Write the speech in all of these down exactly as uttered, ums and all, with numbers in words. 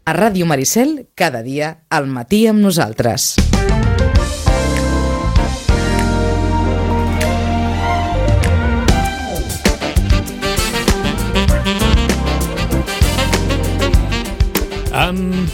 A Ràdio Maricel, cada dia, al matí amb nosaltres. Um,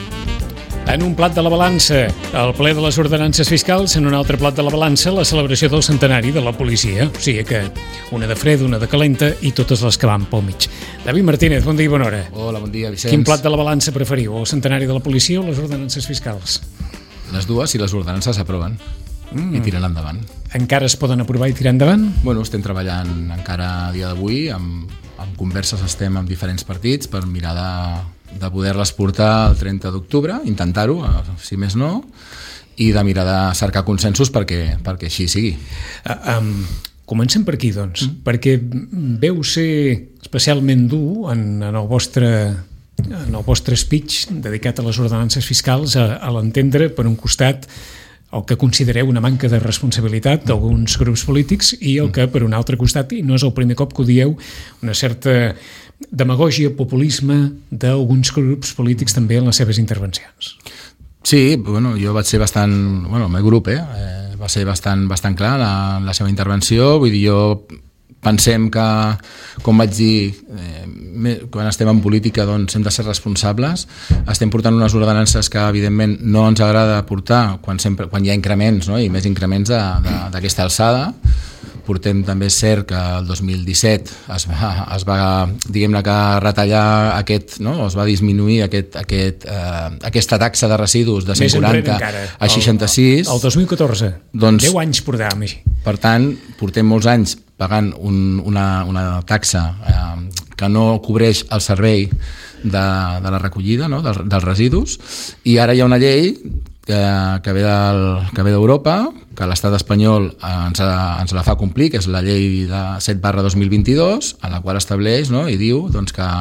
en un plat de la balança, el ple de les ordenances fiscals; en un altre plat de la balança, la celebració del centenari de la policia. O sigui que una de freda, una de calenta i totes les que van pel mig. David Martínez, bon dia i bona hora. Hola, bon dia, Vicenç. Quin plat de la balança preferiu, el centenari de la policia o les ordenances fiscals? Les dues, i les ordenances s'aproven mm. i tiren endavant. Encara es poden aprovar i tirar endavant? Bueno, estem treballant encara a dia d'avui, amb, amb converses estem amb diferents partits per mirar de, de poder-les portar el trenta d'octubre, intentar-ho, si més no, i de mirar de cercar consensos perquè, perquè així sigui. Uh, um, comencem per aquí, doncs, mm. perquè veu ser especialment dur en, en el vostre... en el vostre speech dedicat a les ordenances fiscals a, a l'entendre, per un costat, el que considereu una manca de responsabilitat d'alguns grups polítics i el que, per un altre costat, i no és el primer cop que ho dieu, una certa demagògia, populisme d'alguns grups polítics també en les seves intervencions. Sí, bueno, jo vaig ser bastant... Bueno, el meu grup eh, eh, va ser bastant, bastant clar en la, la seva intervenció. Vull dir, jo pensem que, com vaig dir, eh, quan estem en política doncs hem de ser responsables. Estem portant unes ordenances que evidentment no ens agrada portar quan, sempre, quan hi ha increments, no? I més increments d'aquesta alçada. Portem també, és cert que el dos mil disset es va, es va diguem-ne que retallar aquest, no? Es va disminuir aquest, aquest, eh, aquesta taxa de residus de cent quaranta a seixanta-sis. El, el dos mil catorze, doncs, deu anys portàvem així. Per tant, portem molts anys pagant un, una, una taxa eh, que no cobreix el servei de, de la recollida, no? dels, dels residus, i ara hi ha una llei que, que ve del, que ve d'Europa, que l'estat espanyol ens, ha, ens la fa complir, que és la llei de set barra dos mil vint-i-dos, en la qual estableix, no? I diu doncs, que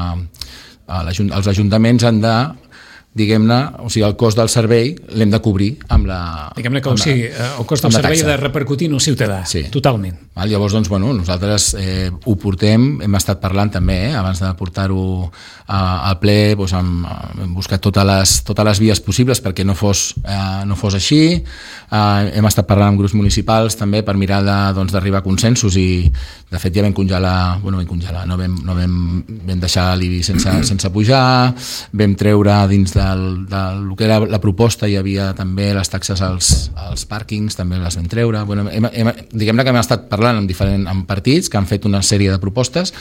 els ajuntaments han de, diguem-ne, o sigui, el cost del servei l'hem de cobrir amb la... Diguem-ne que, o sigui, el cost del servei ha de repercutir en el ciutadà, sí. Totalment. Val, llavors, doncs, bueno, nosaltres eh, ho portem, hem estat parlant també, eh, abans de portar-ho al ple, doncs, hem, hem buscat totes les, totes les vies possibles perquè no fos, eh, no fos així. Eh, hem estat parlant amb grups municipals també per mirar de, doncs, d'arribar a consensos i, de fet, ja vam congelar, bueno, vam congelar, no vam, no vam, vam deixar l'I B I sense, sense pujar, vam treure dins del, del que era la proposta, hi havia també les taxes als, als pàrquings, també les vam treure. Bueno, hem, hem, diguem-ne que hem estat parlant amb diferents amb partits que han fet una sèrie de propostes.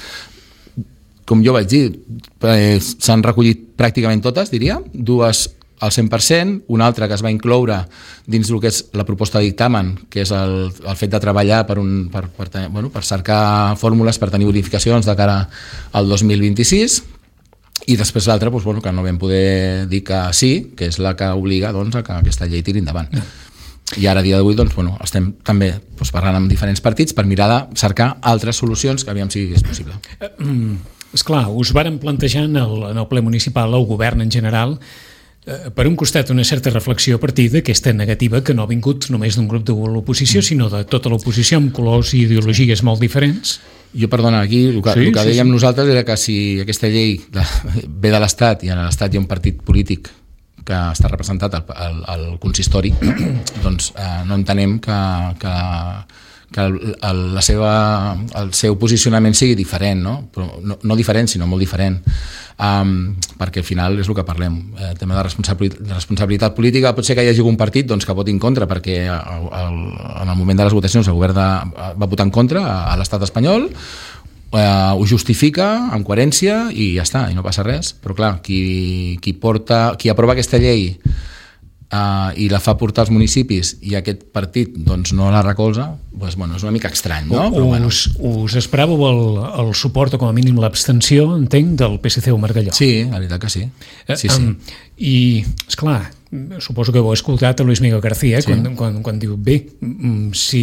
Com jo vaig dir, eh, s'han recollit pràcticament totes, diria, dues al cent per cent, una altra que es va incloure dins del que és la proposta de dictamen, que és el, el fet de treballar per, un, per, per, bueno, per cercar fórmules per tenir bonificacions de cara al dos mil vint-i-sis, i després l'altra, doncs, bueno, que no vam poder dir que sí, que és la que obliga doncs, a que aquesta llei tiri endavant. I ara, a dia d'avui, doncs, bueno, estem també doncs, parlant amb diferents partits per mirar de cercar altres solucions que aviam si és possible. Mm, esclar, us varen plantejar en el, en el ple municipal, el govern en general, eh, per un costat una certa reflexió a partir d'aquesta negativa que no ha vingut només d'un grup de l'oposició, mm. sinó de tota l'oposició amb colors i ideologies molt diferents. Jo, perdona, aquí el que, sí, el que sí, dèiem sí. nosaltres era que si aquesta llei de, ve de l'Estat i en l'Estat hi ha un partit polític que està representat al, al, al consistori, doncs eh, no entenem que, que, que el, el, la seva, el seu posicionament sigui diferent, no? Però no, no diferent, sinó molt diferent, um, perquè al final és el que parlem. El tema de responsabilitat, de responsabilitat política, pot ser que hi hagi algun partit doncs, que voti en contra, perquè el, el, en el moment de les votacions el govern de, va votar en contra a, a l'estat espanyol, Uh, ho justifica amb coherència i ja està, i no passa res. Però clar, qui, qui, porta, qui aprova aquesta llei uh, i la fa portar als municipis i aquest partit doncs, no la recolza, doncs, bueno, és una mica estrany, no? Però, bueno. us, us esperàveu el, el suport o com a mínim l'abstenció, entenc, del P S C o Margalló? Sí, la veritat que sí, sí, sí. Um, I, esclar, suposo que heu escoltat a Luis Miguel García sí. quan, quan, quan diu, bé, si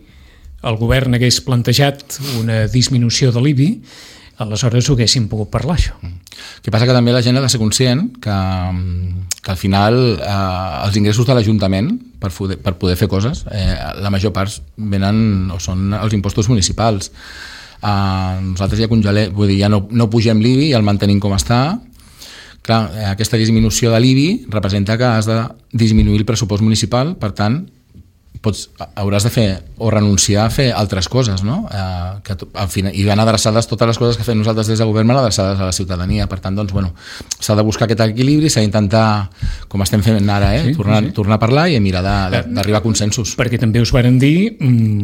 el govern hagués plantejat una disminució de l'I B I, aleshores ho haguéssim pogut parlar, això. El que passa que també la gent ha de ser conscient que, que al final eh, els ingressos de l'Ajuntament per, per poder fer coses, eh, la major part venen o són els impostos municipals. Eh, nosaltres ja congelem, vull dir, ja no, no pugem l'I B I i el mantenim com està. clar, aquesta disminució de l'I B I representa que has de disminuir el pressupost municipal, per tant, pots, hauràs de fer o renunciar a fer altres coses, no? Eh, que al final, i van adreçades totes les coses que fem nosaltres des del govern, van adreçades a la ciutadania. Per tant, doncs, bueno, s'ha de buscar aquest equilibri, s'ha d'intentar, com estem fent ara, eh, sí, tornar, sí. tornar a parlar i mirar d'arribar a consensos. Perquè també us varen dir,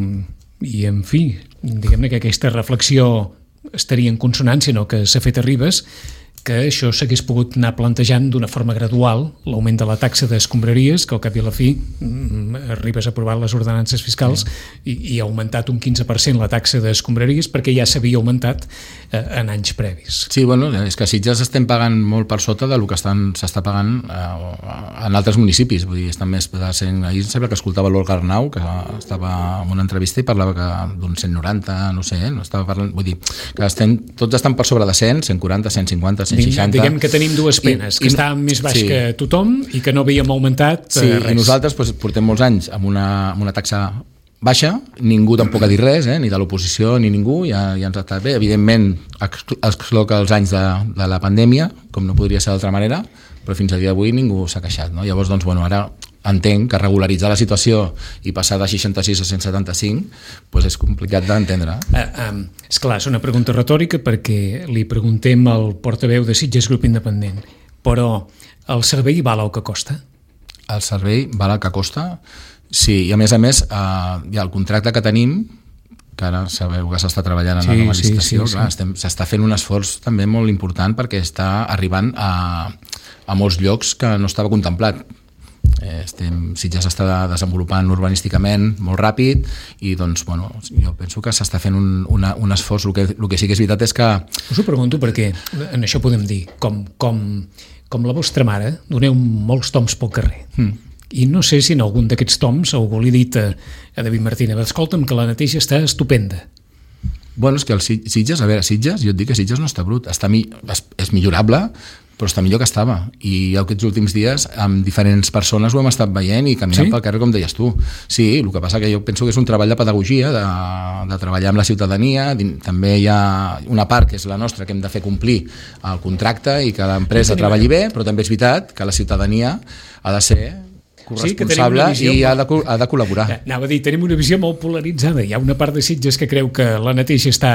i en fi, diguem-ne que aquesta reflexió estaria en consonància, no?, que s'ha fet a Ribes, que això s'hagués pogut anar plantejant d'una forma gradual, l'augment de la taxa d'escombraries, que al cap i a la fi Ribes ha aprovat les ordenances fiscals sí. i, i ha augmentat un quinze per cent la taxa d'escombraries perquè ja s'havia augmentat eh, en anys previs. Sí, bueno, és que a Sitges estem pagant molt per sota del que s'està pagant eh, en altres municipis, vull dir, estan més sent, ahir em sembla que escoltava l'Olga Arnau, que estava en una entrevista i parlava que d'un cent noranta, no sé, no estava parlant, vull dir, que estem, tots estan per sobre de cent, cent quaranta, cent cinquanta, cent seixanta. Diguem que tenim dues penes, I, que i, estàvem més baix sí. que tothom i que no havíem augmentat sí, res. I nosaltres doncs, portem molts anys amb una, amb una taxa baixa, ningú tampoc ha dit res, eh? Ni de l'oposició ni ningú, ja, ja ens ha estat bé. Evidentment, excloca els anys de, de la pandèmia, com no podria ser d'altra manera, però fins a dia d'avui ningú s'ha queixat, no? Llavors, doncs, bueno, ara entenc que regularitzar la situació i passar de seixanta-sis a cent setanta-cinc doncs és complicat d'entendre. Uh, um, esclar, és una pregunta retòrica perquè li preguntem al portaveu de Sitges Grup Independent, però el servei val el que costa? El servei val el que costa? Sí, i a més a més eh, hi ha el contracte que tenim, que ara sabeu que s'està treballant en sí, la nova licitació, sí, sí, clar, sí. s'està fent un esforç també molt important perquè està arribant a, a molts llocs que no estava contemplat. Estem, Sitges està desenvolupant urbanísticament molt ràpid i doncs, bueno, jo penso que s'està fent un, una, un esforç. El que, el que sí que és veritat és que... Us ho pregunto perquè en això podem dir, com, com, com la vostra mare, doneu molts toms pel carrer. Mm. I no sé si en algun d'aquests toms algú li ha dit a, a David Martínez, escolta'm, que la neteja està estupenda. Bueno, és que el Sitges, a veure, Sitges, jo et dic que Sitges no està brut, està mi, és, és millorable, però està millor que estava, i aquests últims dies amb diferents persones ho hem estat veient i caminant sí? pel carrer, com deies tu. Sí, el que passa que jo penso que és un treball de pedagogia, de, de treballar amb la ciutadania. També hi ha una part que és la nostra, que hem de fer complir el contracte i que l'empresa treballi bé, però també és veritat que la ciutadania ha de ser corresponsable sí, i ha de, ha de col·laborar. Anava a dir, tenim una visió molt polaritzada. Hi ha una part de Sitges que creu que la neteja està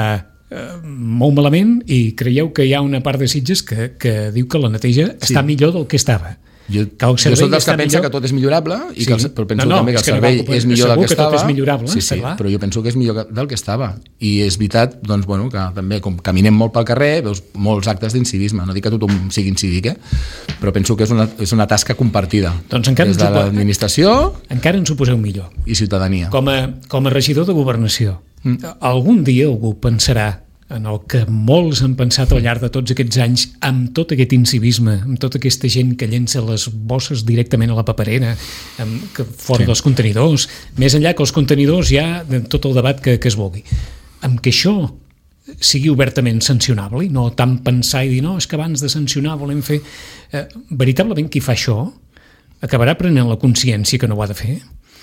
molt malament i creieu que hi ha una part de Sitges que, que diu que la neteja sí. està millor del que estava. Jo, jo soc dels que pensa millor... que tot és millorable i sí. que el, però penso no, no, també que el servei que no és millor del que, que estava. És millorable, sí, sí, però jo penso que és millor del que estava. I és veritat, doncs, bueno, que també com caminem molt pel carrer, veus molts actes d'incivisme. No dic que tothom sigui incívic, eh? Però penso que és una, és una tasca compartida. Doncs encara des de l'administració encara ens ho poseu millor. I ciutadania. Com a, com a regidor de governació, mm. algun dia algú pensarà en el que molts han pensat al llarg de tots aquests anys, amb tot aquest incivisme, amb tota aquesta gent que llença les bosses directament a la paperera, amb, que fora sí. dels contenidors, més enllà que els contenidors hi ha tot el debat que, que es vulgui. Amb que això sigui obertament sancionable i no tant pensar i dir no, és que abans de sancionar volem fer... Eh, veritablement qui fa això acabarà prenent la consciència que no ho ha de fer?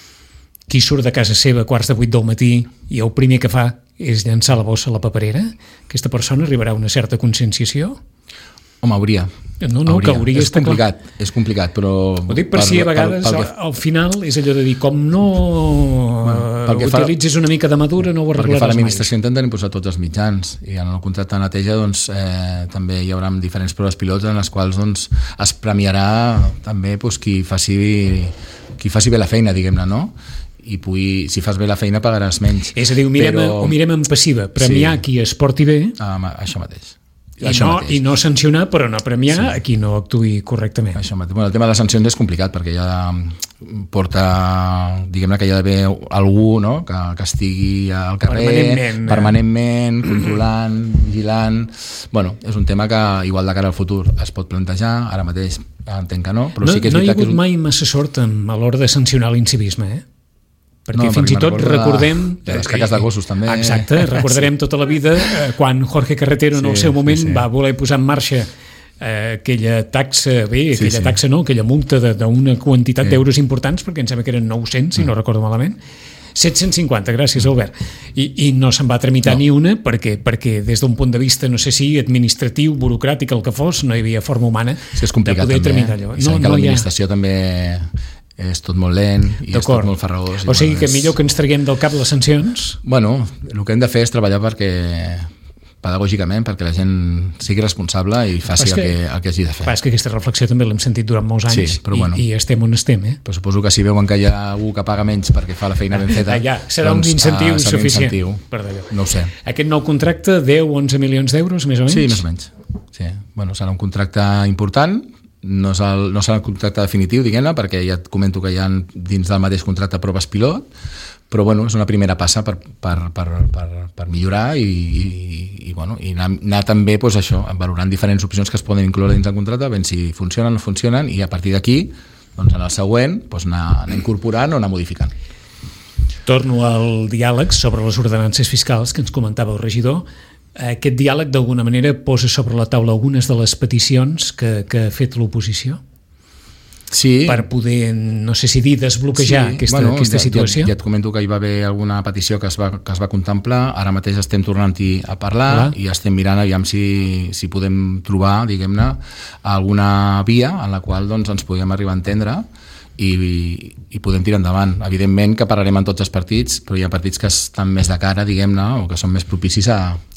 Qui surt de casa seva a quarts de vuit del matí i el primer que fa és llançar la bossa a la paperera? Aquesta persona arribarà a una certa conscienciació? Home, hauria. No, no, hauria. que hauria és complicat, clar. És complicat, però... Ho dic per, per si a vegades per, per que... al final és allò de dir com no bueno, utilitzis fa... una mica de madura no ho arreglaràs mai. Perquè fa l'administració intenten posar tots els mitjans i en el contracte de neteja doncs, eh, també hi haurà diferents proves pilots en les quals doncs, es premiarà també doncs, qui, faci, qui faci bé la feina, diguem-ne, no? I pugui, si fas bé la feina pagaràs menys. És a dir, ho mirem, però... ho mirem en passiva, premiar sí. qui es porti bé ah, això mateix. I no, i no sancionar, però no premiar sí. a qui no actuï correctament. Això mateix. Bueno, el tema de les sancions és complicat perquè ja porta, diguem-ne que hi ha d'haver algú, no?, que, que estigui al carrer permanentment, permanentment controlant, vigilant. Bueno, és un tema que igual de cara al futur es pot plantejar, ara mateix entenc que no, però no, sí que és no hi ha hagut un... mai massa sort a l'hora de sancionar l'incivisme, eh? Perquè no, fins perquè i tot recordem... De les caques de gossos també. Exacte, recordarem tota la vida eh, quan Jorge Carretero en sí, el seu moment sí, sí. va voler posar en marxa eh, aquella taxa, bé, aquella sí, sí. taxa no, aquella multa d'una quantitat sí. d'euros importants, perquè em sembla que eren nou-cents, si no recordo malament, set-cents cinquanta, gràcies Albert. I, i no se'n va tramitar no. ni una perquè, perquè des d'un punt de vista, no sé si administratiu, burocràtic, el que fos, no hi havia forma humana sí, és complicat, de poder també, tramitar allò. I no, no l'administració ha... també és tot molt lent i és tot molt farragós. O sigui bueno, que és... millor que ens traguem del cap les sancions. Bueno, el que hem de fer és treballar perquè pedagògicament, perquè la gent sigui responsable i faci el que, el que hagi de fer. És que aquesta reflexió també l'hem sentit durant molts anys, sí, però bueno, i, i estem on estem. Eh? Però suposo que si veuen que hi ha algú que paga menys perquè fa la feina ben feta... ja, serà doncs, un incentiu uh, suficient. Incentiu. Per d'allò. No ho sé. Aquest nou contracte, deu a onze milions d'euros, més o menys? Sí, més o menys. Sí. Bueno, serà un contracte important, no, és el, no serà un contracte definitiu, diguem-ne, perquè ja et comento que hi ha dins del mateix contracte proves pilot, però bueno, és una primera passa per, per, per, per, per millorar i, i, i, bueno, i anar, anar també pues, això, valorant diferents opcions que es poden incloure dins del contracte, ben si funcionen o no funcionen, i a partir d'aquí, doncs en el següent, doncs anar, anar incorporant o anar modificant. Torno al diàleg sobre les ordenances fiscals que ens comentava el regidor. Aquest diàleg d'alguna manera posa sobre la taula algunes de les peticions que, que ha fet l'oposició? Sí. Per poder, no sé si dir, desbloquejar sí. aquesta, bueno, aquesta situació. Ja, ja et comento que hi va haver alguna petició que es va, que es va contemplar, ara mateix estem tornant-hi a parlar ah. i estem mirant aviam si, si podem trobar, diguem-ne, alguna via en la qual doncs, ens podem arribar a entendre i, i, i podem tirar endavant. Evidentment que parlarem en tots els partits, però hi ha partits que estan més de cara, diguem-ne, o que són més propicis a,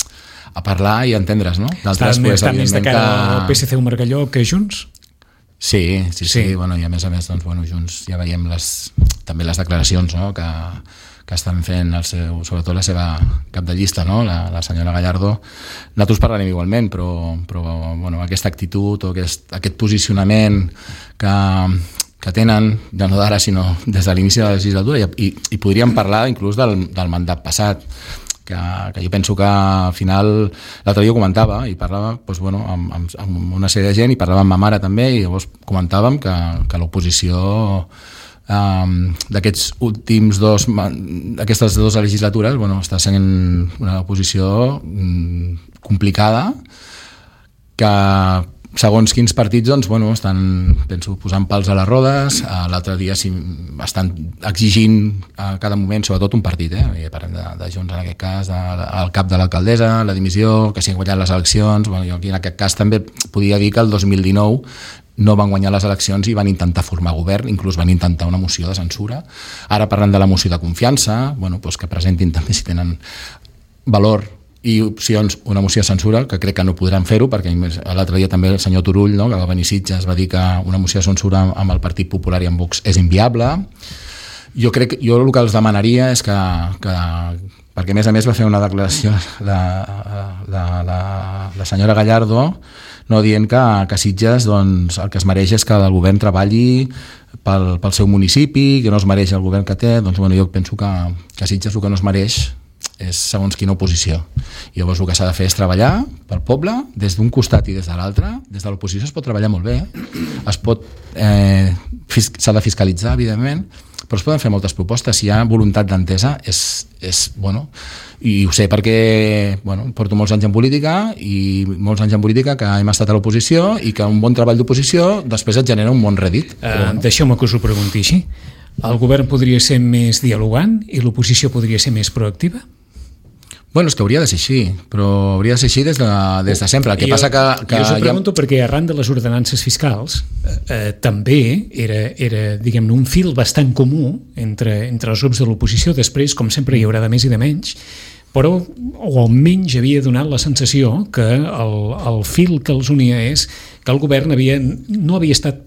a parlar i a entendre's, no? D'altres, estan, pues, estan més de cara que... al P S C o Margalló que Junts? Sí, sí, sí, sí. Bueno, i a més a més, doncs, bueno, junts ja veiem les, també les declaracions, no?, que, que estan fent el seu, sobretot la seva cap de llista, no?, la, la senyora Gallardo. Nosaltres parlarem igualment, però, però bueno, aquesta actitud o aquest, aquest posicionament que, que tenen, ja no d'ara, sinó des de l'inici de la legislatura, i, i, i podríem parlar inclús del, del mandat passat, que, que jo penso que al final l'altre dia comentava i parlava doncs, bueno, amb, amb, amb una sèrie de gent i parlava amb ma mare també i llavors comentàvem que, que l'oposició um, d'aquests últims dos d'aquestes dues legislatures bueno, està sent una oposició um, complicada que segons quins partits doncs, bueno, estan penso, posant pals a les rodes, l'altre dia sí, estan exigint a cada moment, sobretot un partit, eh? Parlem de, de Junts en aquest cas, de, el cap de l'alcaldessa, la dimissió, que s'hi han guanyat les eleccions, bueno, jo aquí en aquest cas també podia dir que el dos mil dinou no van guanyar les eleccions i van intentar formar govern, inclús van intentar una moció de censura. Ara parlant de la moció de confiança, bueno, doncs que presentin també si tenen valor i opcions, una moció de censura, que crec que no podran fer-ho, perquè l'altre dia també el senyor Turull, no, que va venir Sitges, va dir que una moció de censura amb el Partit Popular i amb Vox és inviable. Jo crec, jo el que els demanaria és que, que perquè a més a més va fer una declaració la, la, la, la senyora Gallardo, no dient que, que Sitges doncs, el que es mereix és que el govern treballi pel, pel seu municipi, que no es mereix el govern que té, doncs bueno, jo penso que, que Sitges el que no es mereix és segons quina oposició. I llavors el que s'ha de fer és treballar pel poble des d'un costat i des de l'altre. Des de l'oposició es pot treballar molt bé, es pot eh, s'ha de fiscalitzar, evidentment, però es poden fer moltes propostes. Si hi ha voluntat d'entesa és, és bueno, i ho sé perquè bueno, porto molts anys en política i molts anys en política que hem estat a l'oposició i que un bon treball d'oposició després et genera un bon rèdit. Uh, bueno. Deixeu-me que us ho pregunti així. El govern podria ser més dialogant i l'oposició podria ser més proactiva? Bueno, és que hauria de ser així, però hauria de ser així des de, des de sempre. El que jo, passa que, que jo us ho pregunto ha... perquè arran de les ordenances fiscals eh, eh, també era, era diguem-ne, un fil bastant comú entre, entre els grups de l'oposició. Després, com sempre, hi haurà de més i de menys, però o almenys havia donat la sensació que el, el fil que els unia és que el govern havia, no havia estat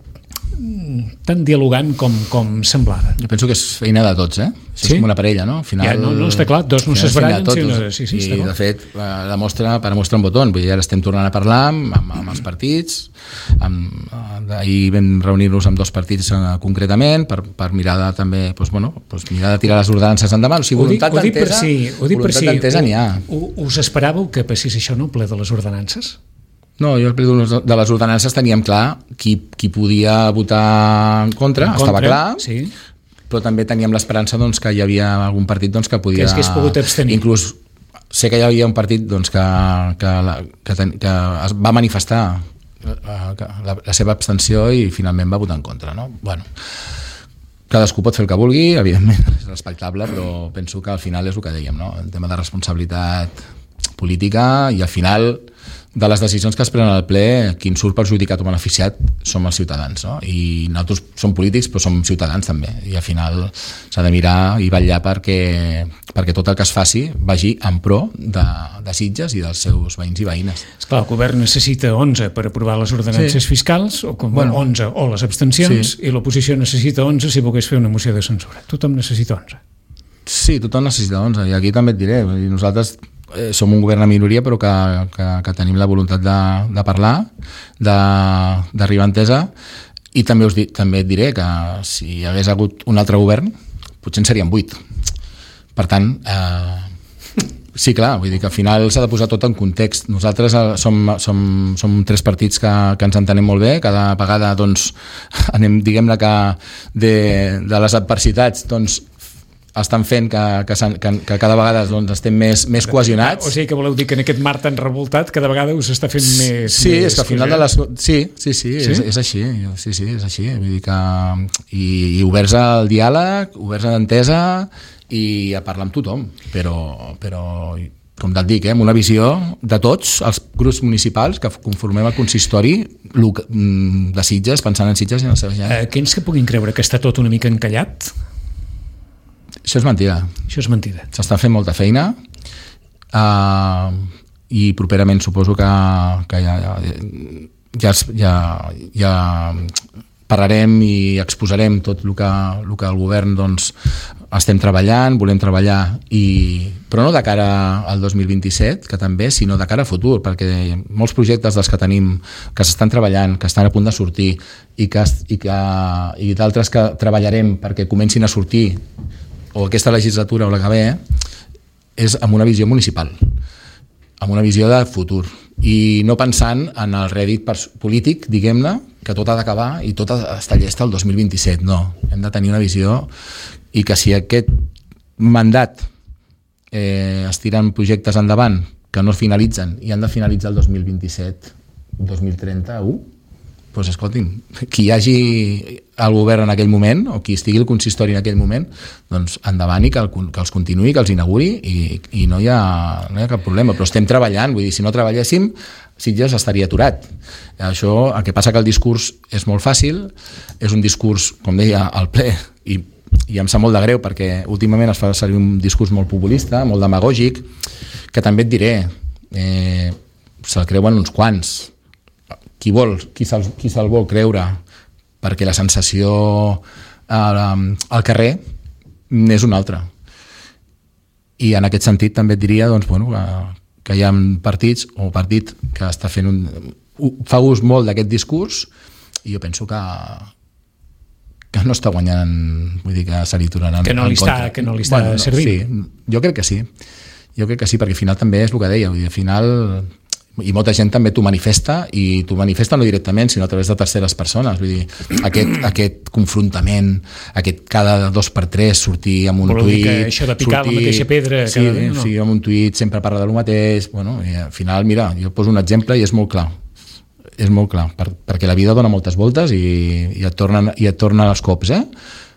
tan dialogant com, com semblava. Jo penso que és feina de tots, eh? Sí? És com una parella, no? Al final, ja, no, no, està clar, dos no s'esbarallen. Sí, no, sí, sí, i de fet, demostra, per demostrar un botó. Vull dir, ara estem tornant a parlar amb, amb, amb els partits, amb, ahir vam reunir-nos amb dos partits eh, concretament per, per mirar de també, doncs, bueno, doncs mirar de tirar les ordenances endavant. O sigui, voluntat d'entesa, si, voluntat si. d'entesa n'hi ha. Us esperàveu que passés això, no, ple de les ordenances? No, jo de les ordenances teníem clar qui, qui podia votar en contra, en contra estava clar, sí. Però també teníem l'esperança doncs, que hi havia algun partit doncs, que podia... Que s'hagués pogut abstenir. Inclús sé que hi havia un partit doncs, que, que, la, que, ten, que es va manifestar la, la seva abstenció i finalment va votar en contra. No? Bueno, cadascú pot fer el que vulgui, evidentment és respectable, però penso que al final és el que dèiem, no? El tema de responsabilitat política, i al final de les decisions que es prenen al ple, qui en surt perjudicat o beneficiat som els ciutadans, no? I nosaltres som polítics però som ciutadans també, i al final s'ha de mirar i vetllar perquè, perquè tot el que es faci vagi en pro de, de Sitges i dels seus veïns i veïnes. Esclar, el govern necessita onze per aprovar les ordenances sí. fiscals, o com bueno, onze o les abstencions, sí. i l'oposició necessita onze si volgués fer una moció de censura. Tothom necessita onze. Sí, tothom necessita onze, i aquí també et diré, nosaltres Eh, som un govern a minoria però que, que, que tenim la voluntat de, de parlar, d'arribar a entesa, i també, us di, també et diré que si hi hagués hagut un altre govern potser en serien vuit. Per tant, eh, sí, clar, vull dir que al final s'ha de posar tot en context. Nosaltres som, som, som tres partits que, que ens entenem molt bé, cada vegada doncs, anem, diguem-ne que de, de les adversitats doncs, estan fent que, que, que, que cada vegada doncs, estem més, més cohesionats. O sigui que voleu dir que en aquest mar tan revoltat cada vegada us està fent més... Sí, més és que al final de les... Sí, sí, sí, sí? És, és així. Sí, sí, és així. Vull dir que... I, i oberts al diàleg, oberts a l'entesa i a parlar amb tothom. Però, però com et dic, eh, amb una visió de tots els grups municipals que conformem el consistori de Sitges, pensant en Sitges i en la seva gent. Aquells que puguin creure que està tot una mica encallat... Això és mentida. Això és mentida. S'està fent molta feina uh, i properament suposo que, que ja, ja, ja, ja parlarem i exposarem tot el que, el que el govern doncs, estem treballant, volem treballar, i, però no de cara al dos mil vint-i-set, que també, sinó de cara a futur, perquè molts projectes dels que tenim, que s'estan treballant, que estan a punt de sortir, i, que, i, que, i d'altres que treballarem perquè comencin a sortir, o aquesta legislatura o la que ve, és amb una visió municipal, amb una visió de futur, i no pensant en el rèdit polític, diguem-ne, que tot ha d'acabar i tot està llesta el dos mil vint-i-set. No, hem de tenir una visió, i que si aquest mandat eh, es tiren projectes endavant que no finalitzen i han de finalitzar el dos mil vint-i-set, dos mil trenta-u, doncs escolti'm, qui hi hagi el govern en aquell moment, o qui estigui el consistori en aquell moment, doncs endavant i que, el, que els continuï, que els inauguri, i, i no, hi ha, no hi ha cap problema, però estem treballant, vull dir, si no treballéssim Sitges estaria aturat. Això, el que passa que el discurs és molt fàcil, és un discurs, com deia, al ple, i, i em sap molt de greu perquè últimament es fa servir un discurs molt populista, molt demagògic, que també et diré, eh, se'l creuen uns quants. Qui vol, qui se'l qui se'l vol creure, perquè la sensació eh, al carrer és una altra. I en aquest sentit també et diria doncs, bueno, que, que hi ha partits o partit que està fent un, fa ús molt d'aquest discurs, i jo penso que que no està guanyant, vull dir que se li tornaran que no li està, que no li està bueno, no, servint. Sí, jo crec que sí. Jo crec que sí, perquè al final també és el que deia, vull dir, al final, i molta gent també t'ho manifesta, i t'ho manifesta no directament, sinó a través de terceres persones. Vull dir, aquest, aquest confrontament, aquest cada dos per tres sortir amb un Voleu tuit... Això de picar sortir, la mateixa pedra... Sí, cada dia, no? sí, amb un tuit sempre parla del mateix. Bueno, i al final, mira, jo poso un exemple i és molt clar. És molt clar, per, perquè la vida dona moltes voltes i, i, et tornen, i et tornen els cops, eh?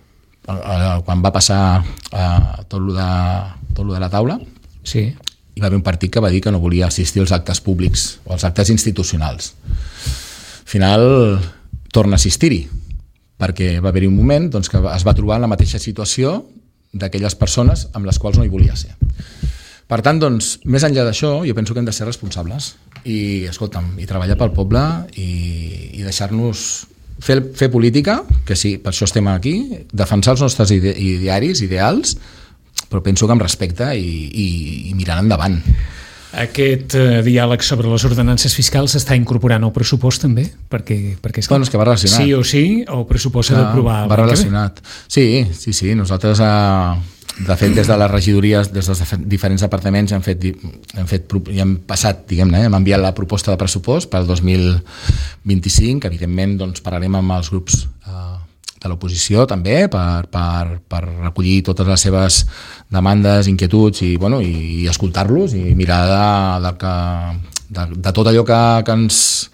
Quan va passar uh, tot lo de, tot lo de la taula, sí, hi va haver un partit que va dir que no volia assistir als actes públics o als actes institucionals. Al final torna a assistir-hi, perquè va haver-hi un moment doncs, que es va trobar en la mateixa situació d'aquelles persones amb les quals no hi volia ser. Per tant, doncs, més enllà d'això, jo penso que hem de ser responsables i, escolta'm, i treballar pel poble i, i deixar-nos fer, fer política, que sí, per això estem aquí, defensar els nostres ide idearis, ideals, però penso que amb respecte i, i, i mirant endavant. Aquest eh, diàleg sobre les ordenances fiscals s'està incorporant al pressupost també? Perquè, perquè és bueno, és que va relacionat. Sí o sí, el pressupost s'ha d'aprovar. Va relacionat. Sí, sí, sí. Nosaltres, eh, de fet, des de les regidories, des dels diferents departaments, hem, fet, hem, fet, hem passat, diguem-ne, hem enviat la proposta de pressupost pel dos mil vint-i-cinc. Evidentment, doncs, parlarem amb els grups eh, de l'oposició també per, per, per recollir totes les seves demandes, inquietuds i, bueno, i, i escoltar-los i mirar de, de, que, de, de tot allò que, que, ens,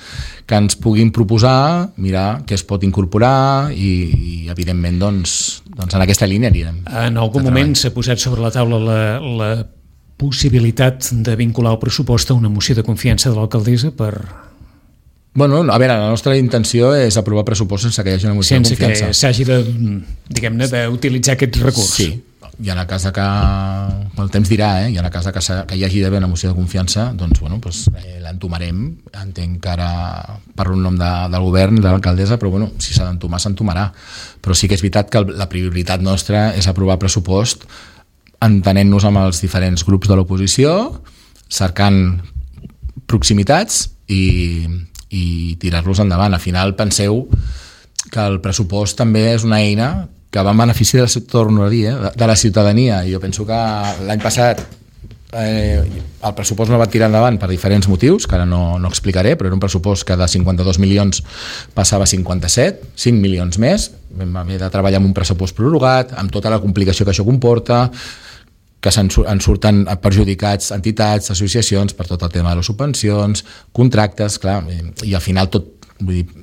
que ens puguin proposar, mirar què es pot incorporar i, i evidentment, doncs, doncs en aquesta línia anirem. En algun moment s'ha posat sobre la taula la, la possibilitat de vincular el pressupost a una moció de confiança de l'alcaldessa per... Bueno, a veure, la nostra intenció és aprovar pressupost sense que hi hagi una moció sense de confiança. Sense que s'hagi de, diguem-ne, d'utilitzar aquest recurs. Sí, i en el cas que el temps dirà, eh, i en el cas que, que hi hagi d'haver una moció de confiança, doncs, bueno, doncs, eh, l'entomarem. Entenc que ara parlo en nom de, del govern, de l'alcaldessa, però bueno, si s'ha d'entomar, s'entomarà. Però sí que és veritat que la prioritat nostra és aprovar pressupost entenent-nos amb els diferents grups de l'oposició, cercant proximitats i i tirar-los endavant. Al final penseu que el pressupost també és una eina que va en benefici de, torno a dir, eh, de la ciutadania. Jo penso que l'any passat eh, el pressupost no va tirar endavant per diferents motius, que ara no, no explicaré, però era un pressupost que de cinquanta-dos milions passava a cinquanta-set, cinc milions més. Vam haver de treballar amb un pressupost prorrogat, amb tota la complicació que això comporta, que en surten perjudicats entitats, associacions, per tot el tema de les subvencions, contractes, clar, i al final tot, vull dir,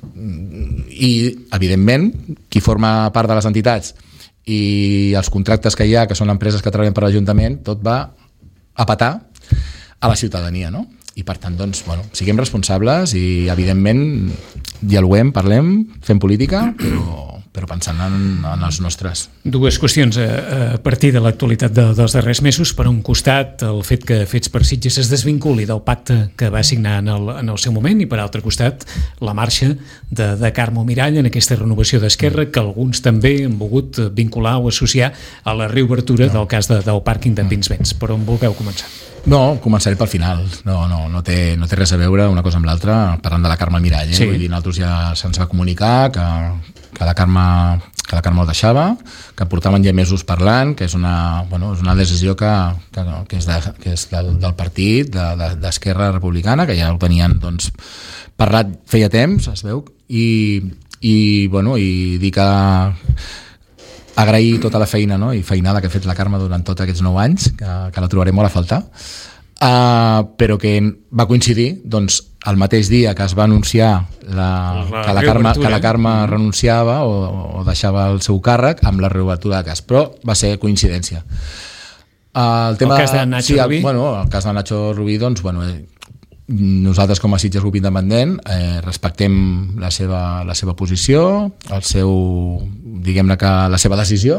i evidentment qui forma part de les entitats i els contractes que hi ha, que són empreses que treballen per l'Ajuntament, tot va a petar a la ciutadania, no? I per tant, doncs, bueno, siguem responsables i evidentment dialoguem, parlem, fem política, però però pensant en, en els nostres. Dues qüestions a, a partir de l'actualitat de, dels darrers mesos. Per un costat, el fet que Fets per Sitges es desvinculi del pacte que va signar en el, en el seu moment, i per altre costat, la marxa de, de Carme Mirall en aquesta renovació d'Esquerra, que alguns també han volgut vincular o associar a la reobertura no. del cas de, del pàrquing de Pinsbens. Per on voleu començar? No, començaré pel final. No, no, no, té, no té res a veure una cosa amb l'altra, parlant de la Carme Mirall. Eh? Sí. Vull dir, nosaltres ja se'ns va comunicar que, que, la Carme, que la Carme el deixava, que portaven ja mesos parlant, que és una, bueno, és una decisió que, que, que és, de, que és del, del partit, de, de, d'Esquerra Republicana, que ja ho tenien doncs, parlat feia temps, es veu, i, i, bueno, i dir que agrair tota la feina, no? I feinada que ha fet la Carme durant tots aquests nou anys, que, que la trobarem molt a faltar, uh, però que va coincidir doncs, el mateix dia que es va anunciar la, la que, la Carme, que la Carme renunciava o, o deixava el seu càrrec amb la reobertura de cas, però va ser coincidència. Uh, el, tema, el cas de Nacho sí, Rubí? Bueno, el cas de Nacho Rubí, doncs, bueno, eh, nosaltres com a Sitges Grup Independent eh, respectem la seva, la seva posició, el seu, diguem-ne que la seva decisió,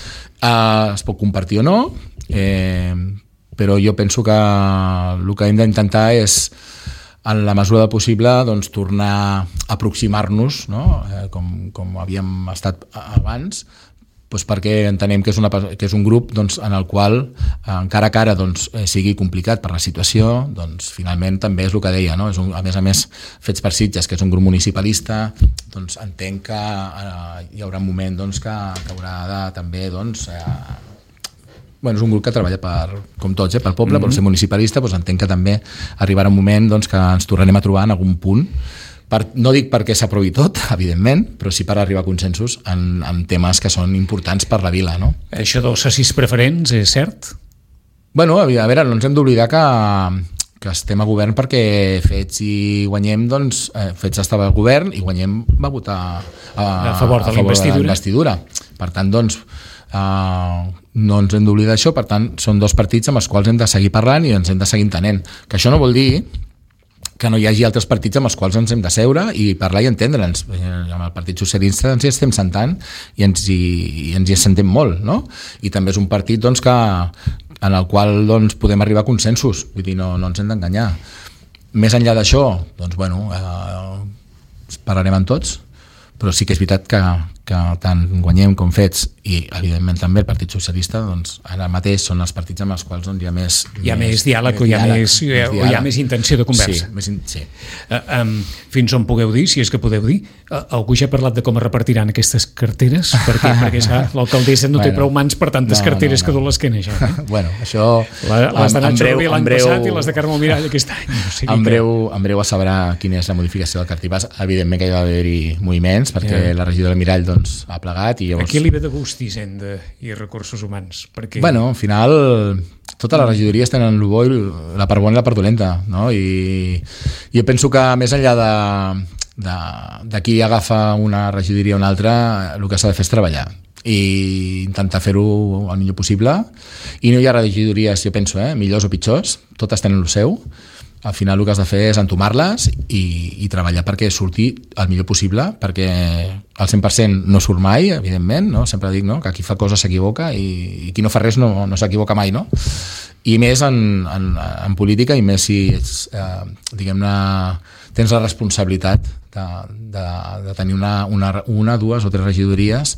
eh, es pot compartir o no, eh, però jo penso que el que hem d'intentar és, en la mesura del possible, doncs, tornar a aproximar-nos, no? eh, com, com havíem estat abans, doncs perquè entenem que és, una, que és un grup doncs, en el qual, eh, encara que ara doncs, eh, sigui complicat per la situació, doncs, finalment també és el que deia, no? És un, a més a més, Fets per Sitges, que és un grup municipalista, doncs, entenc que eh, hi haurà un moment doncs, que, que haurà de també... Doncs, eh, bueno, és un grup que treballa per, com tots, eh, pel poble, mm-hmm. per ser municipalista, doncs entenc que també arribarà un moment doncs, que ens tornarem a trobar en algun punt. Per, no dic perquè s'aprovi tot, evidentment, però sí per arribar a consensos en, en temes que són importants per la vila, no? Això dels socis preferents és cert? Bueno, a veure, no ens hem d'oblidar que, que estem a govern perquè Fets i Guanyem, doncs, eh, Fets estava al govern i Guanyem va votar a, a favor de, a favor la investidura. Per tant, doncs, eh, no ens hem d'oblidar això, per tant, són dos partits amb els quals hem de seguir parlant i ens hem de seguir entenent. Que això no vol dir que no hi hagi altres partits amb els quals ens hem de seure i parlar i entendre'ns. Amb el Partit Socialista ens hi estem sentant i ens hi, i ens hi sentem molt, no? I també és un partit doncs, que, en el qual doncs, podem arribar a consensos, vull dir, no, no ens hem d'enganyar. Més enllà d'això, doncs, bueno, eh, parlarem amb tots, però sí que és veritat que, que tant Guanyem com Fets i evidentment també el Partit Socialista doncs, ara mateix són els partits amb els quals doncs, hi ha més hi ha més, més diàleg o hi ha, diàleg, més, hi ha, més, hi ha més intenció de conversa. Sí, més in, sí. Uh, um, fins on pugueu dir, si és que podeu dir, uh, algú ja ha parlat de com es repartiran aquestes carteres? Perquè, perquè l'alcaldessa no bueno, té prou mans per tantes no, carteres no, no. que du l'esquena, això. Eh? Bueno, això... La, les de Nacho Rubí l'any breu, passat i les de Carme Mirall aquest any. O sigui en, breu, que... en breu a sabrà quina és la modificació del cartibàs. Evidentment que hi va haver-hi moviments perquè yeah. la regidora Mirall doncs, ha plegat i llavors... Aquí li ve de gust Hisenda i Recursos Humans? Perquè... Bueno, al final totes les regidories tenen el bo i la part bona i la part dolenta, no? I jo penso que més enllà de, de, de qui agafa una regidoria o una altra, el que s'ha de fer és treballar i intentar fer-ho el millor possible, i no hi ha regidories, jo penso, eh, millors o pitjors, totes tenen el seu. Al final el que has de fer és entomar-les i, i treballar perquè surti el millor possible, perquè el cent per cent no surt mai, evidentment, no? Sempre dic, no?, que qui fa coses s'equivoca i, i qui no fa res no, no s'equivoca mai, no? I més en, en, en política, i més si ets, eh, diguem-ne, tens la responsabilitat de, de, de tenir una, una, una, dues o tres regidories,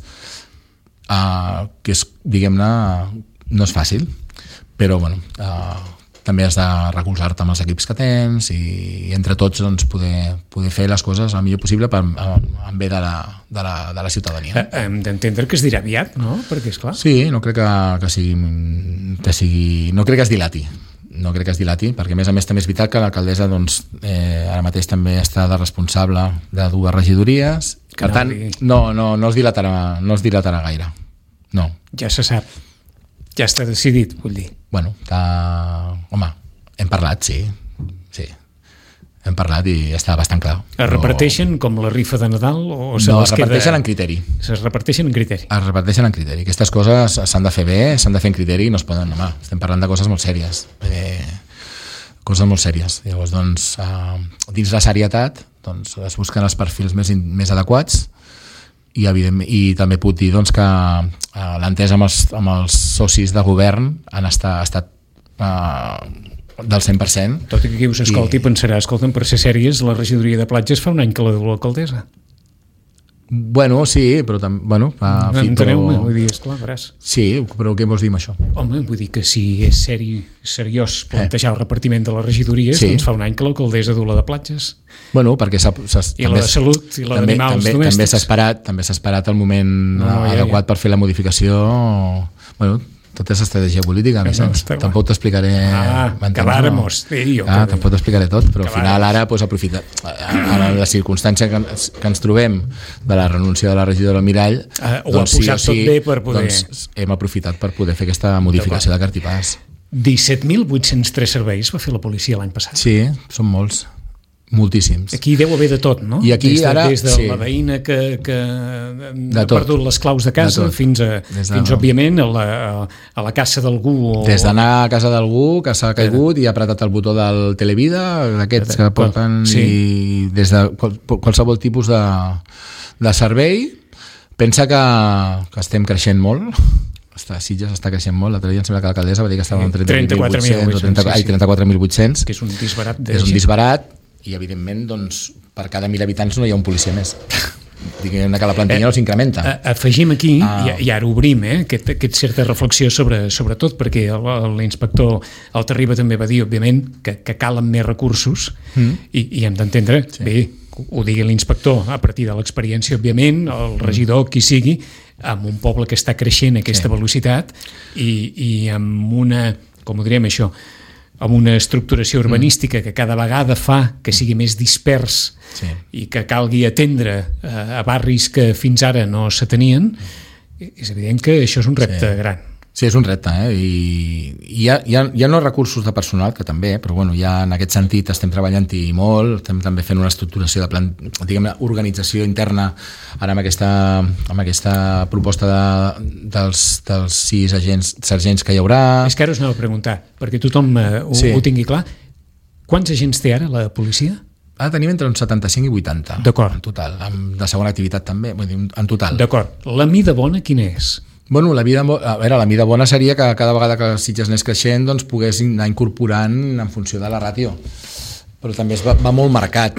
eh, que és, diguem-ne, no és fàcil, però, bueno, eh, també has de recolzar-te amb els equips que tens i, i entre tots doncs, poder, poder fer les coses el millor possible per, en bé de la, de la, de la ciutadania. Hem d'entendre que es dirà aviat, no? Perquè, esclar... Sí, no crec que, que, sigui, que sigui... No crec que es dilati. No crec que es dilati, perquè a més a més també és veritat que l'alcaldessa doncs, eh, ara mateix també està de responsable de dues regidories. Per tant, no, no, no, es dilatarà, no es dilatarà gaire. No. Ja se sap. Ja està decidit, vull dir. Bueno, està... home, hem parlat, sí, sí. Hem parlat i està bastant clar. Es reparteixen com la rifa de Nadal? O se no, les es reparteixen queda... en criteri. Es reparteixen en criteri. Es reparteixen en criteri. Aquestes coses s'han de fer bé, s'han de fer en criteri i no es poden... Home, estem parlant de coses molt sèries. Eh, coses molt sèries. Llavors, doncs, eh, dins la serietat, doncs, es busquen els perfils més, més adequats i, evidentment, i també puc dir doncs, que eh, l'entesa amb, els, amb els socis de govern han estat, ha estat eh, del cent per cent. Tot i que qui us escolti i... pensarà, escolta'm, per ser sèries, la regidoria de platges fa un any que la du l'alcaldessa. Bueno, sí, però també... Bueno, fa, no, enteneu-me, vull dir, esclar, veràs. Sí, però què vols dir amb això? Home, vull dir que si és seri, seriós plantejar eh. el repartiment de les regidories, sí. doncs fa un any que l'alcaldessa du la de platges. Bueno, perquè s'ha... I la de salut, i la d'animals domèstics. També s'ha esperat, també s'ha esperat el moment no, no, ja, adequat ja. per fer la modificació. Bueno, tot és estratègia política, no, tampoc t'explicaré... Ah, acabáramos. No? Sí, ah, tampoc t'explicaré tot, però al final ara pues, aprofita a la circumstància que, que ens trobem de la renúncia de la regidora del Mirall, ah, ho doncs, ha posat sí, tot sí, bé per poder... Doncs, hem aprofitat per poder fer aquesta modificació de cartipàs. disset mil vuit-cents tres serveis va fer la policia l'any passat. Sí, són molts. Moltíssims. Aquí deu haver de tot, no? I aquí des de, ara... Des de sí. la veïna que, que ha perdut les claus de casa de fins, a, de fins òbviament, a la, a la casa d'algú. O... Des d'anar a casa d'algú que s'ha caigut i ha apretat el botó del Televida, d'aquests que porten, sí. i des de qualsevol tipus de, de servei. Pensa que, que estem creixent molt. Està, Sitges està creixent molt. L'altre dia em sembla que l'alcaldessa va dir que estava en trenta-quatre mil vuit-cents. Ai, trenta-quatre mil vuit-cents. Que és un disbarat. De és un disbarat. I evidentment doncs, per cada mil habitants no hi ha un policia més. Diguem que la plantilla eh, no s'incrementa. Afegim aquí, ah. i, i ara obrim eh, aquest, aquest certa reflexió sobre, sobre tot, perquè l'inspector Altarriba també va dir, òbviament, que, que calen més recursos mm. i, i hem d'entendre, sí. bé, ho digui l'inspector a partir de l'experiència, òbviament, el regidor, qui sigui, amb un poble que està creixent a aquesta sí. velocitat i, i amb una, com ho diríem això, amb una estructuració urbanística que cada vegada fa que sigui més dispers sí. i que calgui atendre a, a barris que fins ara no s'atenien, és evident que això és un repte sí. gran. Sí, és un repte, eh? I hi ha, hi, ha, hi ha no recursos de personal, que també, però bueno, ja en aquest sentit estem treballant-hi molt, estem també fent una estructuració de plan, diguem-ne, organització interna ara amb aquesta, amb aquesta proposta de, dels, dels sis agents, sergents que hi haurà. És que ara us anava a preguntar, perquè tothom eh, ho, sí. ho tingui clar. Quants agents té ara la policia? Ara tenim entre uns setanta-cinc i vuitanta. D'acord. En total, amb de segona activitat també, vull dir, en total. D'acord. La mida bona quina és? Bueno, la vida, a veure, la mida bona seria que cada vegada que Sitges anés creixent doncs pogués anar incorporant en funció de la ràtio, però també es va, va molt marcat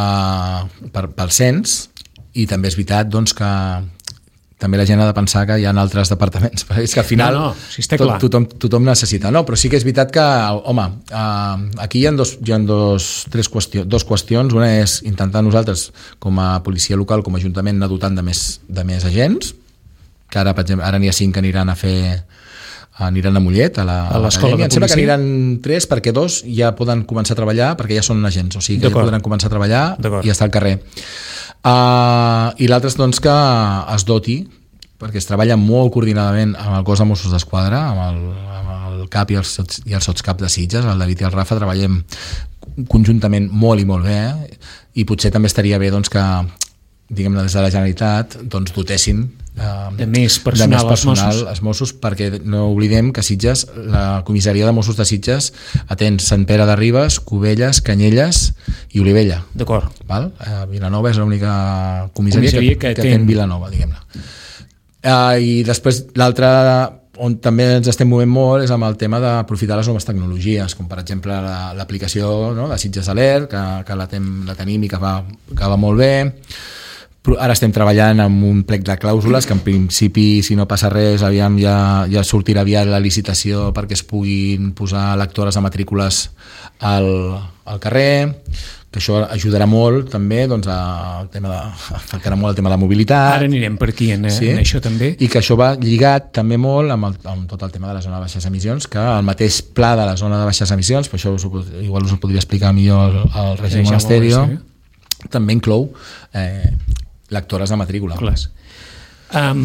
uh, per, pel cens, i també és veritat doncs, que també la gent ha de pensar que hi ha altres departaments, però és que al final no, no, si està tot, clar. Tothom, tothom necessita, no? Però sí que és veritat que, home, uh, aquí hi ha, dos, hi ha dos, tres qüestions, dos qüestions. Una és intentar nosaltres, com a policia local, com a ajuntament, anar dotant de més, de més agents, que ara, per exemple, ara n'hi ha cinc que aniran a fer aniran a Mollet, a l'escola de policia. Em sembla que aniran tres, perquè dos ja poden començar a treballar, perquè ja són agents, o sigui que ja podran començar a treballar i estar al carrer. Uh, I l'altre és doncs, que es doti, perquè es treballa molt coordinadament amb el cos de Mossos d'Esquadra, amb el, amb el el C A P i el, i el Sotscap de Sitges, el David i el Rafa, treballem conjuntament molt i molt bé, eh? I potser també estaria bé doncs, que diguem-ne des de la Generalitat doncs, dotessin eh, de més personal, de més personal als Mossos. als Mossos, perquè no oblidem que Sitges, la comissaria de Mossos de Sitges atén Sant Pere de Ribes, Cubelles, Canyelles i Olivella. D'acord. Val? Eh, Vilanova és l'única comissaria, comissaria que, que, que atén Vilanova, diguem-ne. Eh, I després l'altre on també ens estem movent molt és amb el tema d'aprofitar les noves tecnologies, com per exemple la, l'aplicació no, de Sitges Alert, que, que la, tem, la tenim i que va, que va molt bé. Ara estem treballant amb un plec de clàusules que en principi, si no passa res, aviam ja, ja sortirà aviat la licitació perquè es puguin posar lectores de matrícules al, al carrer, que això ajudarà molt també doncs, a, el tema de, afectarà molt el tema de la mobilitat. Ara anirem per aquí en, sí? en això també. I que això va lligat també molt amb, el, amb tot el tema de la zona de baixes emissions, que el mateix pla de la zona de baixes emissions, per això us, igual us ho podria explicar millor el, el règim sí, Monasterio, ja també inclou eh, lectores de matrícula. Clars. Um,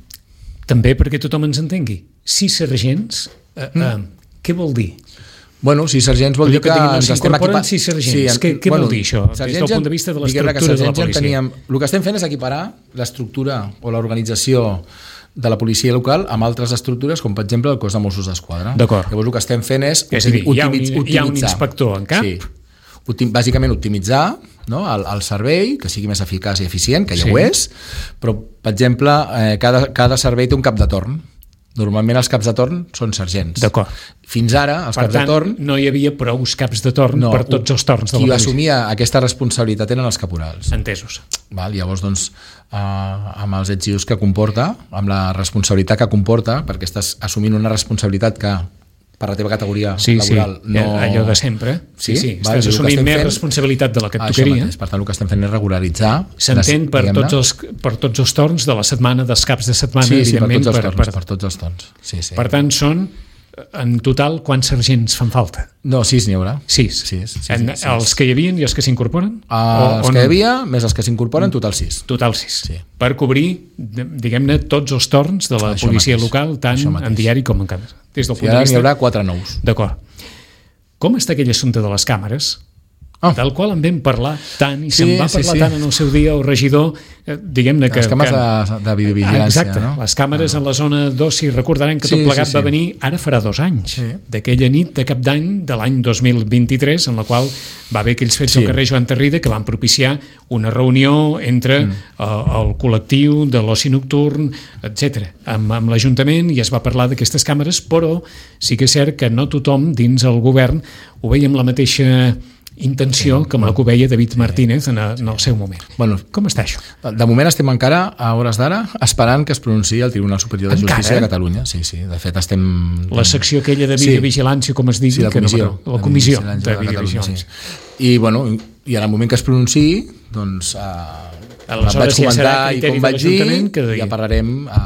també perquè tothom ens entengui, sis sergents, uh, uh, mm. què vol dir? Bueno, sis sergents vol dir que, que ens estem equipant... sis sergents. Sí, en, què què bueno, vol dir això? Des del punt de vista de l'estructura de la policia. Teníem, el que estem fent és equiparar l'estructura o l'organització de la policia local amb altres estructures, com per exemple el cos de Mossos d'Esquadra. D'acord. Llavors el que estem fent és, és dir, hi ha, un, hi ha un inspector en cap. Sí. Optim, bàsicament optimitzar no, el, el servei, que sigui més eficaç i eficient, que ja sí. ho és, però, per exemple, eh, cada, cada servei té un cap de torn. Normalment els caps de torn són sergents. D'acord. Fins ara, els per caps tant, de torn... no hi havia prou caps de torn no, per tots els torns de la policia. Qui assumia aquesta responsabilitat eren els caporals. Entesos. Val? Llavors, doncs, eh, amb els etzius que comporta, amb la responsabilitat que comporta, perquè estàs assumint una responsabilitat que per la teva categoria sí, laboral sí. no... allò de sempre. Sí, sí, sí. Val? Estàs assumint més fent... responsabilitat de la que et Això tocaria. Mateix. Per tant, el que estem fent és regularitzar... S'entén per, tots els, per tots els torns de la setmana, dels caps de setmana, sí, sí, evidentment. Per tots els torns. Per, per tots els torns. Sí, sí. Per tant, són, en total, quants sergents fan falta? No, sis n'hi haurà. Sis. sis, sis, en, sis. Els que hi havia i els que s'incorporen? Uh, o, els o que no? hi havia, més els que s'incorporen, total sis. Total sis. Sí. Per cobrir, diguem-ne, tots els torns de la Això policia mateix. local, tant en diari com en càmera. Des del sí, punt de vista... n'hi haurà quatre nous. D'acord. Com està aquell assumpte de les càmeres? Oh. Del qual en vam parlar tant i sí, se'n va parlar sí, sí. tant en el seu dia el regidor, eh, diguem-ne que... Les càmeres que, de, de videovigilància, exacte, no? Les càmeres ah. en la zona dos, si recordaran que sí, tot plegat sí, sí. va venir, ara farà dos anys, sí. d'aquella nit de cap d'any de l'any dos mil vint-i-tres, en la qual va haver aquells fets sí. al carrer Joan Tarrida que van propiciar una reunió entre mm. uh, el col·lectiu de l'oci nocturn, etcètera, amb, amb l'Ajuntament, i es va parlar d'aquestes càmeres, però sí que és cert que no tothom dins el govern ho veia amb la mateixa intenció com la que ho veia David Martínez en, a, en el seu moment. Bueno, com està això? De moment estem encara, a hores d'ara, esperant que es pronunciï el Tribunal Superior de encara? Justícia de Catalunya. Sí, sí, de fet estem... La secció aquella de videovigilància, sí. com es digui, sí, la comissió, que no, la comissió de, de videovigilància. Sí. I, bueno, i en el moment que es pronunciï, doncs, eh, vaig comentar ja i com vaig dir, que ja parlarem a,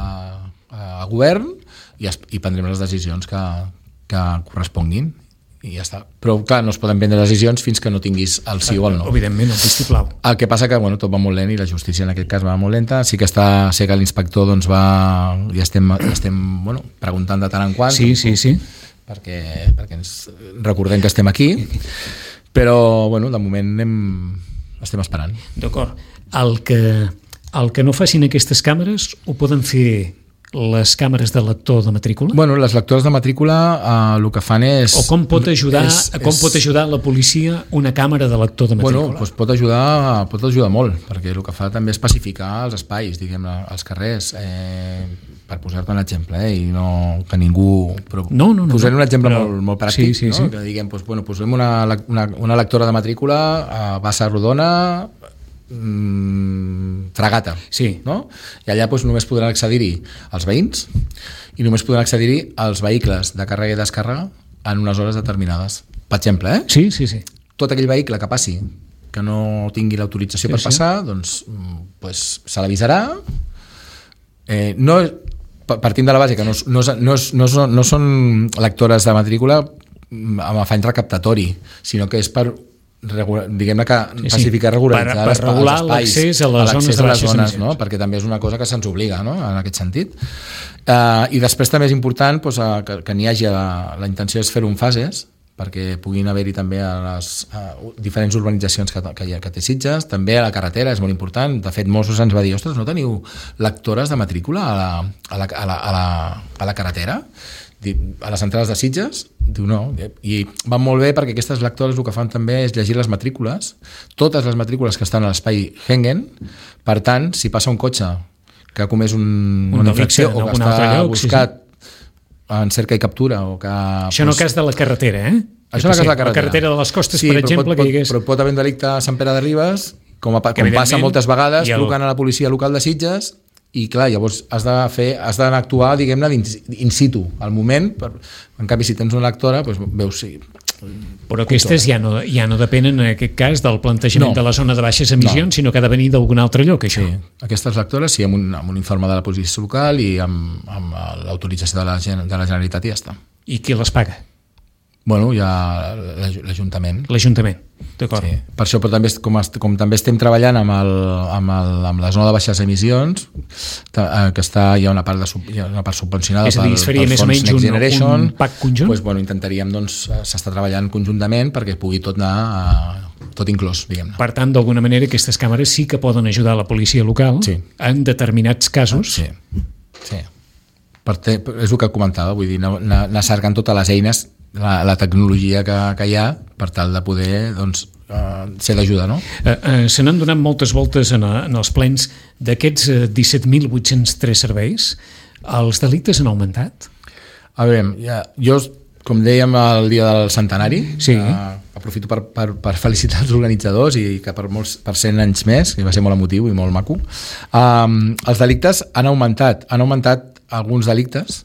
a govern i, es, i prendrem les decisions que, que corresponguin. I ja està. Però clar, no es poden prendre decisions fins que no tinguis el sí o el no. Evidentment, el vistiplau. El que passa que bueno, tot va molt lent i la justícia en aquest cas va molt lenta. Sí que està, sé que l'inspector doncs va, ja estem, estem bueno, preguntant de tant en quant. Sí, sí, sí. Perquè, perquè ens recordem que estem aquí. Però, bueno, de moment anem, estem esperant. D'acord. El que, el que no facin aquestes càmeres ho poden fer les càmeres de lector de matrícula? Bueno, les lectores de matrícula eh, el que fan és... O com pot ajudar, és, com és... pot ajudar la policia una càmera de lector de matrícula? Bueno, doncs pot ajudar, pot ajudar molt, perquè el que fa també és pacificar els espais, diguem-ne, els carrers, eh, per posar-te un exemple, eh, i no que ningú... Però no, no, no. Posaré un exemple però... molt, molt pràctic, sí, sí, no? sí. Que diguem, doncs, bueno, posem una, una, una lectora de matrícula a Bassa Rodona, Mm, Fragata, sí. no? I allà doncs, només podran accedir-hi els veïns i només podran accedir-hi els vehicles de càrrega i descàrrega en unes hores determinades. Per exemple, eh? Sí, sí, sí. Tot aquell vehicle que passi que no tingui l'autorització sí, per passar, sí. doncs, pues, se l'avisarà. Eh, no, partint de la base que no, no, no, no, no, no són lectores de matrícula amb afany recaptatori, sinó que és per diguem-ne que sí, pacificar, regularitzar per, per regular l'accés a les zones de baixes zones, emissions, no? Perquè també és una cosa que se'ns obliga, no? En aquest sentit. Uh, I després també és important doncs, uh, que, que n'hi hagi la, la intenció és fer-ho en fases, perquè puguin haver-hi també a les a diferents urbanitzacions que, que, que té Sitges, també a la carretera és molt important. De fet, Mossos ens va dir, ostres, no teniu lectores de matrícula a la, a la, a la, a la, a la carretera? A les entrades de Sitges? Diu no, i van molt bé perquè aquestes lectores el que fan també és llegir les matrícules, totes les matrícules que estan a l'espai Schengen. Per tant, si passa un cotxe que ha comès un, un una infracció o que està lloc, buscat sí, sí. en cerca i captura o que... Això no cas de la carretera, eh? Això no cas de la carretera. La carretera de les costes, sí, per exemple, pot, que hi hagués... Però pot haver un delicte a Sant Pere de Ribes, com, a, com passa moltes vegades, el... trucant a la policia local de Sitges. I clar, llavors has de fer, has d'anar a actuar, diguem-ne, in situ, al moment. Per, en canvi, si tens una lectora, doncs veus si... Però aquestes ja no, ja no depenen, en aquest cas, del plantejament no. de la zona de baixes emissions, no. sinó que ha de venir d'algun altre lloc, això. Sí, aquestes lectores, sí, amb un, amb un informe de la policia local i amb, amb l'autorització de la, de la Generalitat i ja està. I qui les paga? Bueno, hi ha l'Ajuntament. L'Ajuntament, d'acord. Sí. Per això, però també, com, com també estem treballant amb, el, amb, el, amb la zona de baixes emissions, que està, hi ha una part, de, hi ha una part subvencionada és a dir, es faria més o menys un, un pack conjunt? Doncs, bueno, intentaríem, doncs, s'està treballant conjuntament perquè pugui tot anar a, tot inclòs, diguem-ne. Per tant, d'alguna manera, aquestes càmeres sí que poden ajudar la policia local sí. en determinats casos. Sí, sí. Per te, és el que comentava, vull dir, anar, anar cercant totes les eines, la, la tecnologia que, que hi ha per tal de poder doncs, uh, ser d'ajuda, no? Uh, uh, se n'han donat moltes voltes en, a, en els plens d'aquests uh, disset mil vuit-cents tres serveis. Els delictes han augmentat? A veure, ja, jo, com dèiem el dia del centenari, sí. uh, aprofito per, per, per felicitar els organitzadors i que per, molts, per cent anys més, que va ser molt emotiu i molt maco. Um, els delictes han augmentat, han augmentat alguns delictes,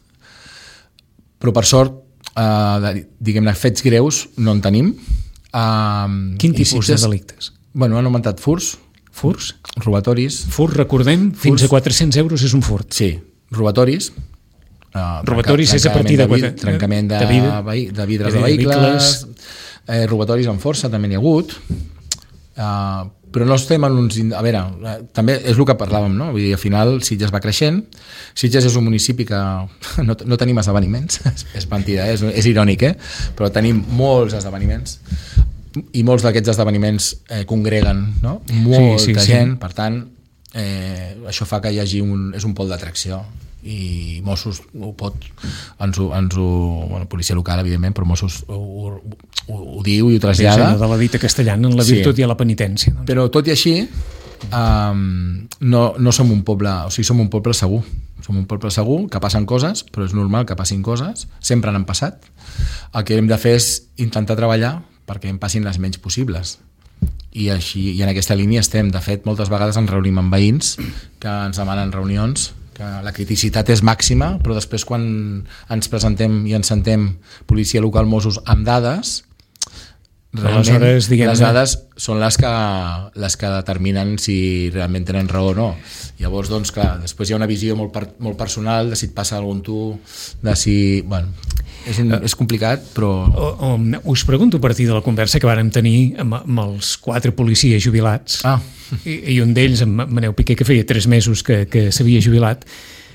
però per sort Uh, diguem-ne, fets greus no en tenim. Uh, Quin tipus de delictes? Bueno, han augmentat furs. Furs? Robatoris. Furs, recordem, furs. Fins a quatre-cents euros és un furt. Sí, robatoris. Uh, robatoris és a partir de... de vid, trencament de, de, vid, de vidres de, de vehicles. Eh, robatoris amb força també n'hi ha hagut. Uh, però no estem en uns... A veure, també és el que parlàvem, no? Vull dir, al final Sitges va creixent. Sitges és un municipi que no, no tenim esdeveniments, és mentida, eh? és, és irònic, eh? Però tenim molts esdeveniments i molts d'aquests esdeveniments eh, congreguen, no? Molta sí, sí, gent, sí. Per tant, eh, això fa que hi hagi un... és un pol d'atracció i Mossos ho pot ens ho, ens ho bueno, policia local evidentment, però Mossos ho, ho, ho diu i ho trasllada. Sí, de la dita castellana en la virtut sí. i a la penitència. Doncs. Però tot i així um, no, no som un poble, o sigui, som un poble segur. Som un poble segur, que passen coses, però és normal que passin coses, sempre n'han passat. El que hem de fer és intentar treballar perquè en passin les menys possibles. I, així, i en aquesta línia estem. De fet, moltes vegades ens reunim amb veïns que ens demanen reunions, que la criticitat és màxima, però després quan ens presentem i ens sentem policia local, Mossos, amb dades, realment les dades són les que, les que determinen si realment tenen raó o no. Llavors, doncs, clar, després hi ha una visió molt, per, molt personal de si et passa algun tu, de si... Bueno, és, un, és complicat, però... O, o, us pregunto a partir de la conversa que vàrem tenir amb, amb els quatre policies jubilats, ah. i, i un d'ells, en Maneu Piqué, que feia tres mesos que, que s'havia jubilat,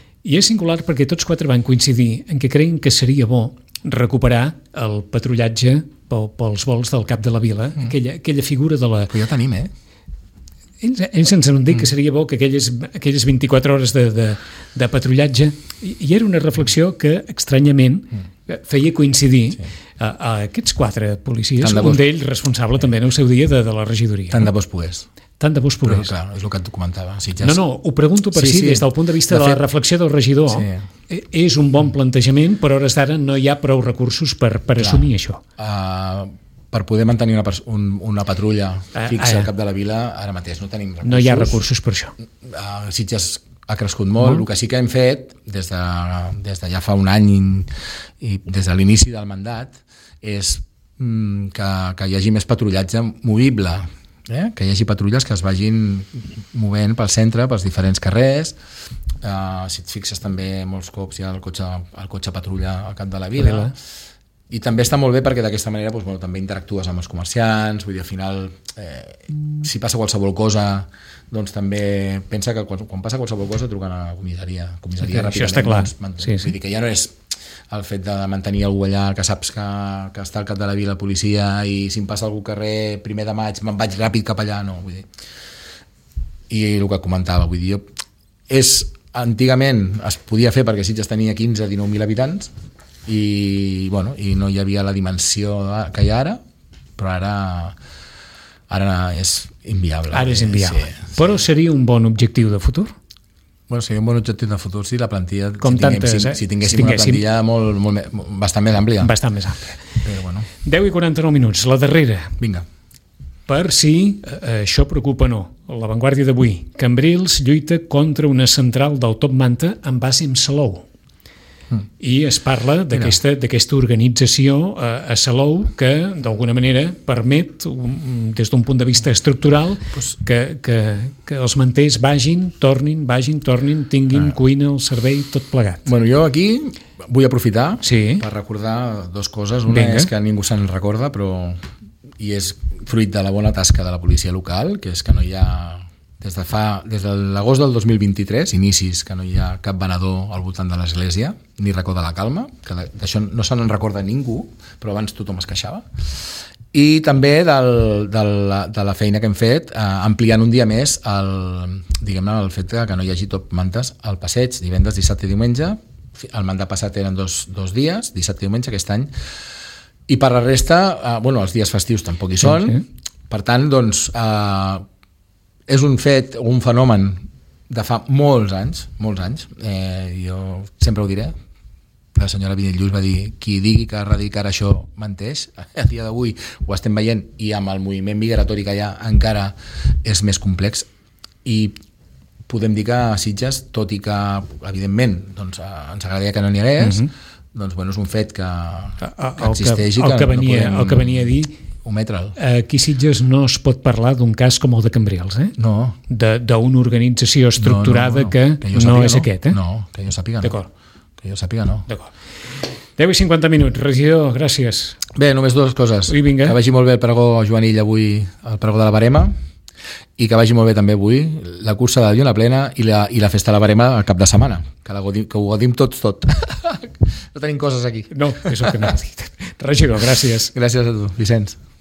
i és singular perquè tots quatre van coincidir en que creien que seria bo recuperar el patrullatge pels vols del cap de la vila, mm. aquella, aquella figura de la... Però ja tenim, eh? Ells, ells ens han dit mm. que seria bo que aquelles, aquelles vint-i-quatre hores de, de, de patrullatge, i, i era una reflexió que estranyament mm. feia coincidir sí. a, a aquests quatre policies, un d'ells responsable sí. també en el seu dia de, de la regidoria. Tant de bo es pogués. Tant de bo es pogués. Però, clar, és el que et comentava. Si ja no, no, ho pregunto per sí, si, sí. des del punt de vista de, de fet, la reflexió del regidor, sí. és un bon plantejament, però a hores d'ara no hi ha prou recursos per, per assumir això. Uh, per poder mantenir una, un, una patrulla fixa uh, uh, al cap de la vila, ara mateix no tenim recursos. No hi ha recursos per això. Uh, Sitges ha crescut molt. molt. El que sí que hem fet, des de, des de ja fa un any i, i des de l'inici del mandat, és mm, que, que hi hagi més patrullatge movible. Eh? Que hi hagi patrulles que es vagin movent pel centre, pels diferents carrers. Uh, si et fixes també molts cops hi ha el cotxe, el cotxe patrulla al cap de la vila. i també està molt bé perquè d'aquesta manera doncs, bueno, també interactues amb els comerciants, vull dir, al final eh, si passa qualsevol cosa doncs també pensa que quan, quan passa qualsevol cosa truquen a la comissaria, comissaria okay, ràpidament. Això està clar. Doncs, sí, sí. Vull dir que ja no és el fet de mantenir algú allà que saps que, que està al cap de la vila la policia i si em passa algú al carrer primer de maig me'n vaig ràpid cap allà, no, vull dir. I el que comentava, vull dir, jo, és, antigament es podia fer perquè Sitges tenia quinze a dinou mil habitants i, bueno, i no hi havia la dimensió que hi ha ara, però ara ara és inviable. Ara és inviable. Sí, sí. Però seria un bon objectiu de futur? Bueno, seria un bon objectiu de futur si la plantilla, com si, tinguem, tantes, si, eh? si tinguéssim si una plantilla molt, molt, bastant més àmplia. Bastant més àmplia. Però, bueno. deu i quaranta-nou minuts, la darrera. Vinga. Per si eh, això preocupa o no. La Vanguardia d'avui. Cambrils lluita contra una central del Top Manta en base en Salou. Mm. I es parla d'aquesta d'aquesta organització eh, a Salou que d'alguna manera permet um, des d'un punt de vista estructural pues, que, que, que els manters vagin, tornin, vagin, tornin, tinguin ah. cuina, el servei, tot plegat. Bueno, jo aquí vull aprofitar sí. per recordar dues coses. Una Vinga. És que ningú se'n recorda, però i és fruit de la bona tasca de la policia local, que és que no hi ha des de fa des de l'agost del dos mil vint-i-tres, inicis, que no hi ha cap venedor al voltant de l'església, ni racó de la calma, que d'això no se n'en recorda ningú, però abans tothom es queixava. I també del, de, la, de la feina que hem fet eh, ampliant un dia més el, diguem-ne, el fet que no hi hagi Top Mantes al passeig, divendres, dissabte i diumenge. El mandat passat eren dos, dos dies, dissabte i diumenge, aquest any. I per la resta, eh, bueno, els dies festius tampoc hi són, sí, sí. Per tant, doncs, eh, és un fet, un fenomen de fa molts anys, molts anys, eh, jo sempre ho diré, la senyora Vinell-Lluís va dir qui digui que erradicar això menteix, a dia d'avui ho estem veient i amb el moviment migratori que hi ha encara és més complex i podem dir que a Sitges, tot i que evidentment doncs, ens agradaria que no n'hi hagués, mm-hmm. doncs bueno, és un fet que, que existeix i que, el que venia, no podem el que venia a dir ometre'l. Aquí a Sitges no es pot parlar d'un cas com el de Cambrils, eh? No. D'una organització estructurada no, no, no. que, que sàpiga, no és no. aquest, eh? No, que jo sàpiga no. D'acord. Que jo sàpiga no. D'acord. deu i cinquanta minuts. Regidor, gràcies. Bé, només dues coses. Ui, vinga. Que vagi molt bé el pregó Joanill avui, el pregó de la Barema, i que vagi molt bé també avui la cursa de Lluna Plena i la, i la festa de la Barema al cap de setmana, que, la godim, que ho godim tots tot. No tenim coses aquí. No, és el que no he dit. Regidor, gràcies. Gràcies a tu, Vicenç.